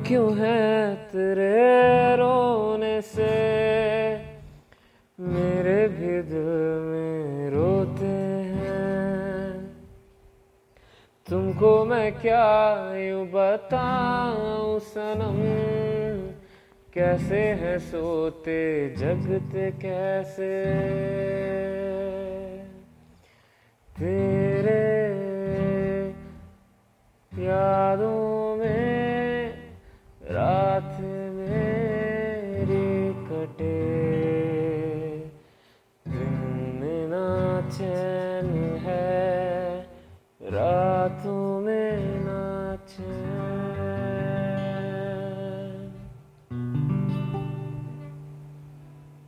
क्यों है तेरे रोने से मेरे भी दिल में रोते हैं। तुमको मैं क्या यूं बताऊं सनम, कैसे है सोते जगते कैसे। तेरे यादों में रात मेरी कटे, दिन में ना चैन है रातों